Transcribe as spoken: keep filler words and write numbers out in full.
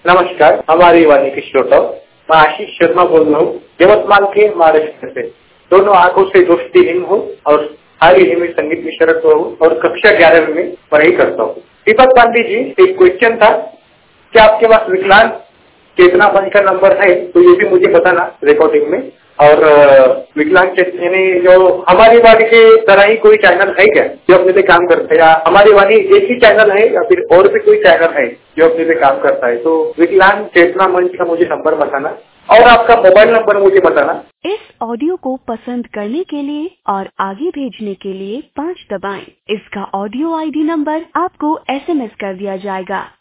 नमस्कार, हमारी वाणी की श्रोताओं, मैं आशीष शर्मा बोल रहा हूँ यवतमाल के महाराष्ट्र से। दोनों आंखों से दोस्ती नहीं हो और हाल ही में संगीत में शरत हुआ हूँ और कक्षा ग्यारहवीं में पढ़ाई करता हूँ। दीपक पांडे जी, एक क्वेश्चन था, क्या आपके पास विकलांग चेतना मंच का नंबर है? तो ये भी मुझे बताना रिकॉर्डिंग में। और विकलांग चेतना यानी जो हमारी वाणी के तरह ही कोई चैनल है क्या जो अपने पे काम करता है, या हमारी वाणी एक ही चैनल है या फिर और भी कोई चैनल है जो अपने पे काम करता है? तो विकलांग चेतना मंच का मुझे नंबर बताना और आपका मोबाइल नंबर मुझे बताना। इस ऑडियो को पसंद करने के लिए और आगे भेजने के लिए पाँच दबाएं। इसका ऑडियो आईडी नंबर आपको एसएमएस कर दिया जाएगा।